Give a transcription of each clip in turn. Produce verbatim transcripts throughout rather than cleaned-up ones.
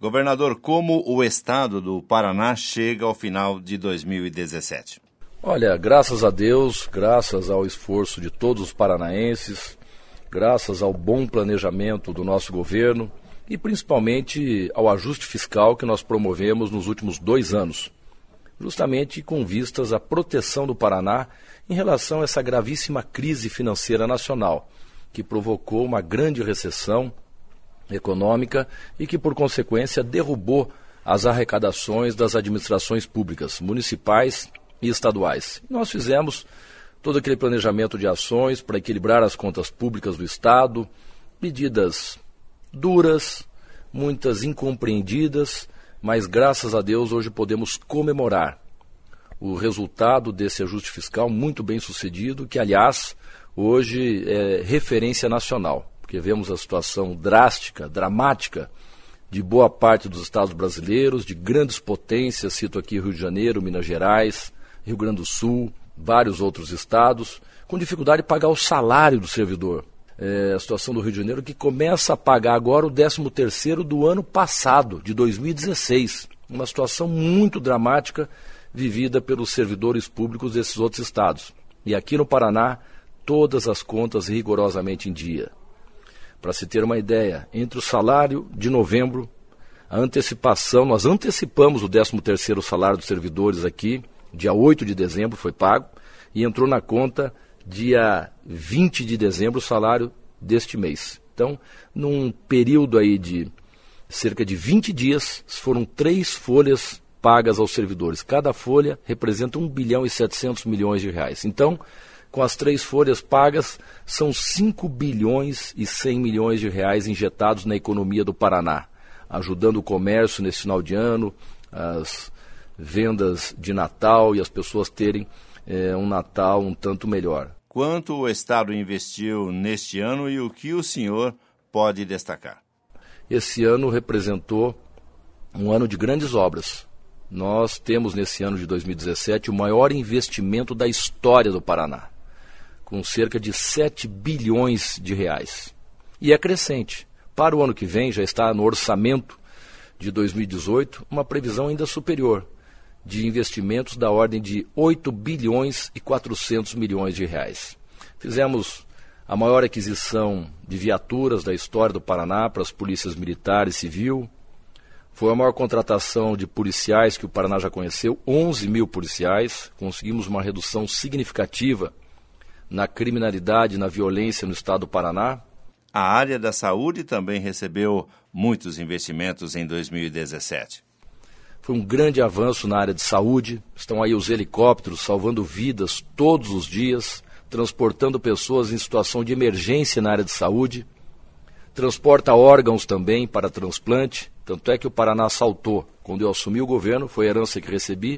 Governador, como o estado do Paraná chega ao final de dois mil e dezessete? Olha, graças a Deus, graças ao esforço de todos os paranaenses, graças ao bom planejamento do nosso governo e principalmente ao ajuste fiscal que nós promovemos nos últimos dois anos, justamente com vistas à proteção do Paraná em relação a essa gravíssima crise financeira nacional, que provocou uma grande recessão econômica e que, por consequência, derrubou as arrecadações das administrações públicas, municipais e estaduais. Nós fizemos todo aquele planejamento de ações para equilibrar as contas públicas do Estado, medidas duras, muitas incompreendidas, mas graças a Deus hoje podemos comemorar o resultado desse ajuste fiscal muito bem sucedido, que aliás hoje é referência nacional, porque vemos a situação drástica, dramática de boa parte dos estados brasileiros, de grandes potências, cito aqui Rio de Janeiro, Minas Gerais, Rio Grande do Sul, vários outros estados, com dificuldade de pagar o salário do servidor. É a situação do Rio de Janeiro que começa a pagar agora o décimo terceiro do ano passado, de dois mil e dezesseis. Uma situação muito dramática vivida pelos servidores públicos desses outros estados. E aqui no Paraná, todas as contas rigorosamente em dia. Para se ter uma ideia, entre o salário de novembro, a antecipação, nós antecipamos o décimo terceiro salário dos servidores aqui, dia oito de dezembro foi pago, e entrou na conta dia vinte de dezembro o salário deste mês. Então, num período aí de cerca de vinte dias, foram três folhas pagas aos servidores. Cada folha representa um bilhão e setecentos milhões de reais. Então, com as três folhas pagas, são cinco bilhões e cem milhões de reais injetados na economia do Paraná, ajudando o comércio nesse final de ano, as vendas de Natal e as pessoas terem é, um Natal um tanto melhor. Quanto o Estado investiu neste ano e o que o senhor pode destacar? Esse ano representou um ano de grandes obras. Nós temos nesse ano de dois mil e dezessete o maior investimento da história do Paraná, com cerca de sete bilhões de reais. E é crescente. Para o ano que vem, já está no orçamento de dois mil e dezoito, uma previsão ainda superior, de investimentos da ordem de oito bilhões e quatrocentos milhões de reais. Fizemos a maior aquisição de viaturas da história do Paraná para as polícias militar e civil. Foi a maior contratação de policiais que o Paraná já conheceu, onze mil policiais. Conseguimos uma redução significativa na criminalidade e na violência no estado do Paraná. A área da saúde também recebeu muitos investimentos em dois mil e dezessete. Foi um grande avanço na área de saúde. Estão aí os helicópteros salvando vidas todos os dias, transportando pessoas em situação de emergência na área de saúde. Transporta órgãos também para transplante. Tanto é que o Paraná saltou, quando eu assumi o governo, foi a herança que recebi,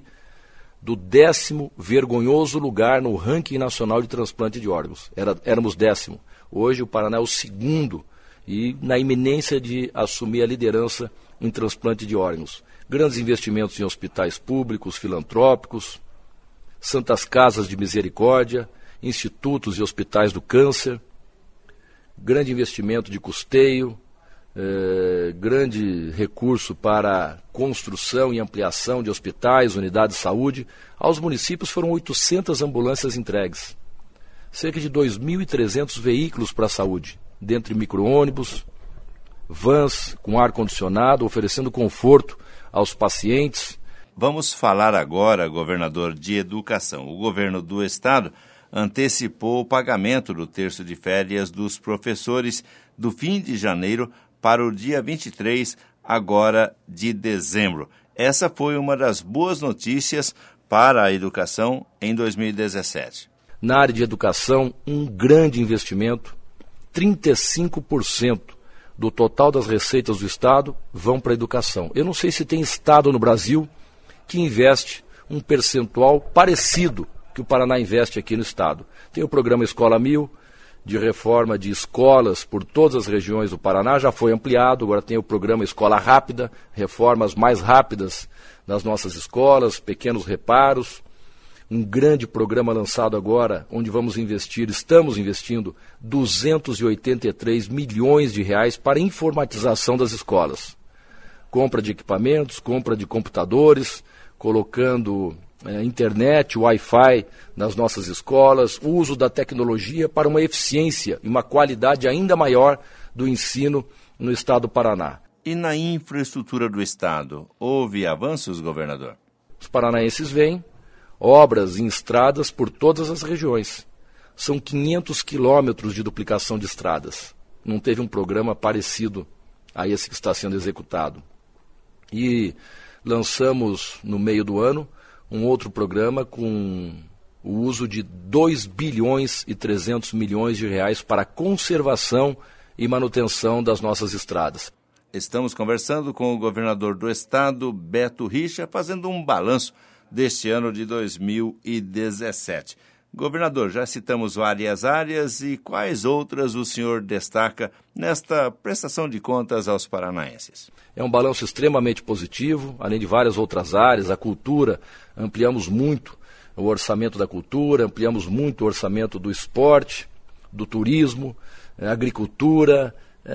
do décimo vergonhoso lugar no ranking nacional de transplante de órgãos. Era, éramos décimo. Hoje o Paraná é o segundo e na iminência de assumir a liderança em transplante de órgãos. Grandes investimentos em hospitais públicos, filantrópicos, santas casas de misericórdia, institutos e hospitais do câncer, grande investimento de custeio, eh, grande recurso para construção e ampliação de hospitais, unidades de saúde. Aos municípios foram oitocentas ambulâncias entregues, cerca de dois mil e trezentos veículos para a saúde, dentre micro-ônibus, vans com ar-condicionado, oferecendo conforto aos pacientes. Vamos falar agora, governador, de educação. O governo do estado antecipou o pagamento do terço de férias dos professores do fim de janeiro para o dia vinte e três, agora de dezembro. Essa foi uma das boas notícias para a educação em dois mil e dezessete. Na área de educação, um grande investimento, trinta e cinco por cento do total das receitas do Estado vão para a educação. Eu não sei se tem Estado no Brasil que investe um percentual parecido que o Paraná investe aqui no Estado. Tem o programa Escola Mil, de reforma de escolas por todas as regiões do Paraná, já foi ampliado, agora tem o programa Escola Rápida, reformas mais rápidas nas nossas escolas, pequenos reparos. Um grande programa lançado agora, onde vamos investir, estamos investindo duzentos e oitenta e três milhões de reais para a informatização das escolas, compra de equipamentos, compra de computadores, colocando é, internet, Wi-Fi nas nossas escolas, uso da tecnologia para uma eficiência e uma qualidade ainda maior do ensino no estado do Paraná. E na infraestrutura do estado, houve avanços, governador? Os paranaenses veem obras em estradas por todas as regiões. São quinhentos quilômetros de duplicação de estradas. Não teve um programa parecido a esse que está sendo executado. E lançamos, no meio do ano, um outro programa com o uso de dois bilhões e trezentos milhões de reais para a conservação e manutenção das nossas estradas. Estamos conversando com o governador do estado, Beto Richa, fazendo um balanço deste ano de dois mil e dezessete. Governador, já citamos várias áreas e quais outras o senhor destaca nesta prestação de contas aos paranaenses? É um balanço extremamente positivo, além de várias outras áreas. A cultura, ampliamos muito o orçamento da cultura, ampliamos muito o orçamento do esporte, do turismo, a agricultura.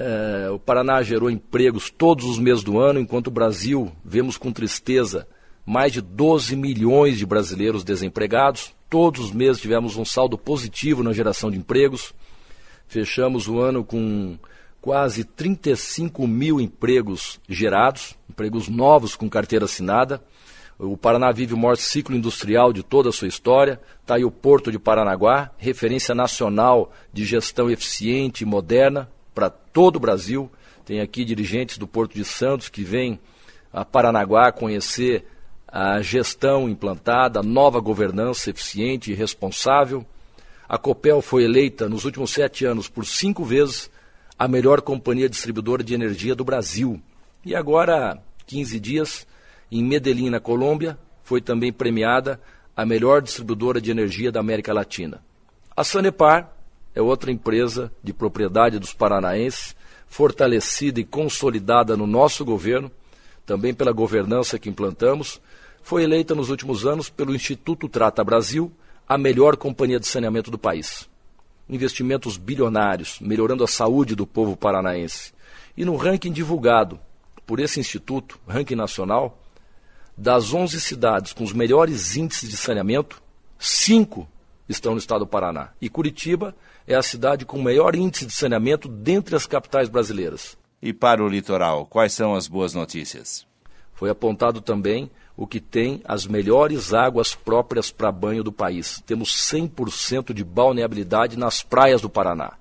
É, o Paraná gerou empregos todos os meses do ano, enquanto o Brasil, vemos com tristeza, mais de doze milhões de brasileiros desempregados. Todos os meses tivemos um saldo positivo na geração de empregos. Fechamos o ano com quase trinta e cinco mil empregos gerados, empregos novos com carteira assinada. O Paraná vive o maior ciclo industrial de toda a sua história. Está aí o Porto de Paranaguá, referência nacional de gestão eficiente e moderna para todo o Brasil. Tem aqui dirigentes do Porto de Santos que vêm a Paranaguá conhecer a gestão implantada, a nova governança eficiente e responsável. A Copel foi eleita nos últimos sete anos por cinco vezes a melhor companhia distribuidora de energia do Brasil. E agora, há quinze dias, em Medellín, na Colômbia, foi também premiada a melhor distribuidora de energia da América Latina. A Sanepar é outra empresa de propriedade dos paranaenses, fortalecida e consolidada no nosso governo, também pela governança que implantamos. Foi eleita nos últimos anos pelo Instituto Trata Brasil a melhor companhia de saneamento do país. Investimentos bilionários, melhorando a saúde do povo paranaense. E no ranking divulgado por esse instituto, ranking nacional, das onze cidades com os melhores índices de saneamento, cinco estão no estado do Paraná. E Curitiba é a cidade com o maior índice de saneamento dentre as capitais brasileiras. E para o litoral, quais são as boas notícias? Foi apontado também o que tem as melhores águas próprias para banho do país. Temos cem por cento de balneabilidade nas praias do Paraná.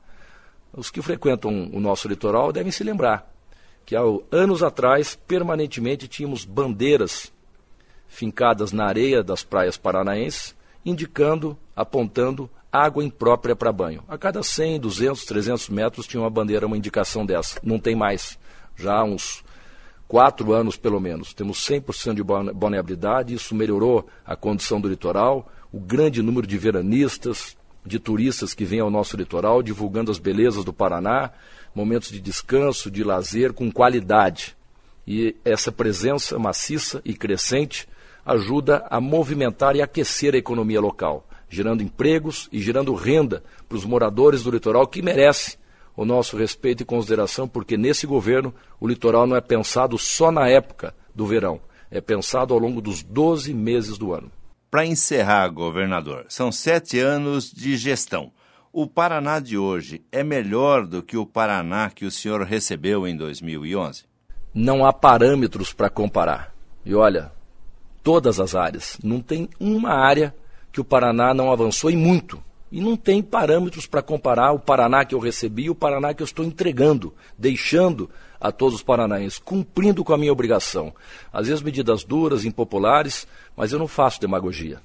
Os que frequentam o nosso litoral devem se lembrar que há anos atrás, permanentemente, tínhamos bandeiras fincadas na areia das praias paranaenses, indicando, apontando água imprópria para banho. A cada cem, duzentos, trezentos metros tinha uma bandeira, uma indicação dessa. Não tem mais. Já há uns quatro anos, pelo menos. Temos cem por cento de balneabilidade, isso melhorou a condição do litoral, o grande número de veranistas, de turistas que vêm ao nosso litoral, divulgando as belezas do Paraná, momentos de descanso, de lazer, com qualidade. E essa presença maciça e crescente ajuda a movimentar e aquecer a economia local, gerando empregos e gerando renda para os moradores do litoral, que merece o nosso respeito e consideração, porque nesse governo o litoral não é pensado só na época do verão, é pensado ao longo dos doze meses do ano. Para encerrar, governador, são sete anos de gestão. O Paraná de hoje é melhor do que o Paraná que o senhor recebeu em dois mil e onze? Não há parâmetros para comparar. E olha, todas as áreas, não tem uma área que o Paraná não avançou e muito. E não tem parâmetros para comparar o Paraná que eu recebi e o Paraná que eu estou entregando, deixando a todos os paranaenses, cumprindo com a minha obrigação. Às vezes medidas duras, impopulares, mas eu não faço demagogia.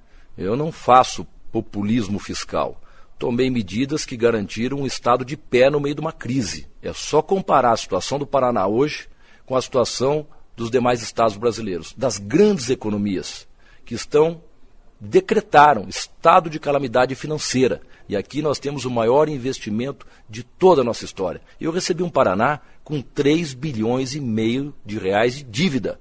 Eu não faço populismo fiscal. Tomei medidas que garantiram um estado de pé no meio de uma crise. É só comparar a situação do Paraná hoje com a situação dos demais estados brasileiros, das grandes economias que estão decretaram estado de calamidade financeira. E aqui nós temos o maior investimento de toda a nossa história. Eu recebi um Paraná com três bilhões e meio de reais de dívida.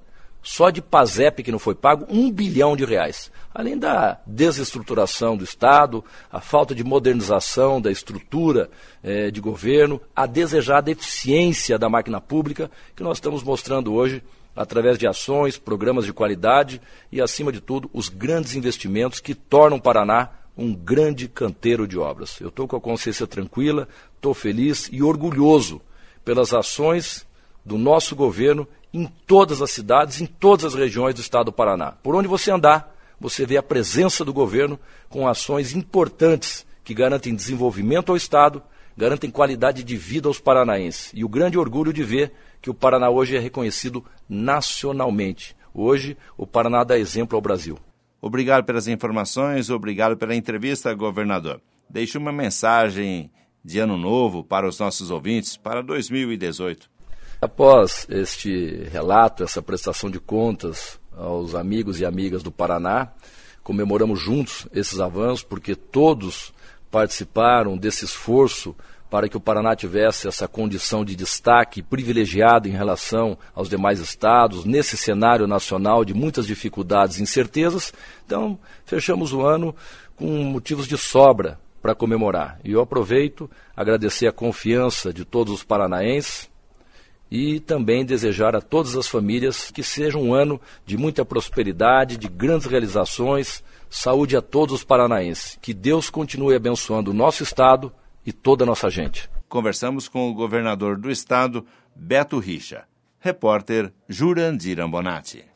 só de PASEP que não foi pago, um bilhão de reais. Além da desestruturação do Estado, a falta de modernização da estrutura eh, de governo, a desejada eficiência da máquina pública, que nós estamos mostrando hoje através de ações, programas de qualidade e, acima de tudo, os grandes investimentos que tornam o Paraná um grande canteiro de obras. Eu estou com a consciência tranquila, estou feliz e orgulhoso pelas ações do nosso governo em todas as cidades, em todas as regiões do estado do Paraná. Por onde você andar, você vê a presença do governo com ações importantes que garantem desenvolvimento ao estado, garantem qualidade de vida aos paranaenses. E o grande orgulho de ver que o Paraná hoje é reconhecido nacionalmente. Hoje, o Paraná dá exemplo ao Brasil. Obrigado pelas informações, obrigado pela entrevista, governador. Deixe uma mensagem de ano novo para os nossos ouvintes para dois mil e dezoito. Após este relato, essa prestação de contas aos amigos e amigas do Paraná, comemoramos juntos esses avanços, porque todos participaram desse esforço para que o Paraná tivesse essa condição de destaque privilegiado em relação aos demais estados, nesse cenário nacional de muitas dificuldades e incertezas. Então, fechamos o ano com motivos de sobra para comemorar. E eu aproveito agradecer a confiança de todos os paranaenses e também desejar a todas as famílias que seja um ano de muita prosperidade, de grandes realizações, saúde a todos os paranaenses. Que Deus continue abençoando o nosso estado e toda a nossa gente. Conversamos com o governador do estado, Beto Richa. Repórter Jurandir Ambonati.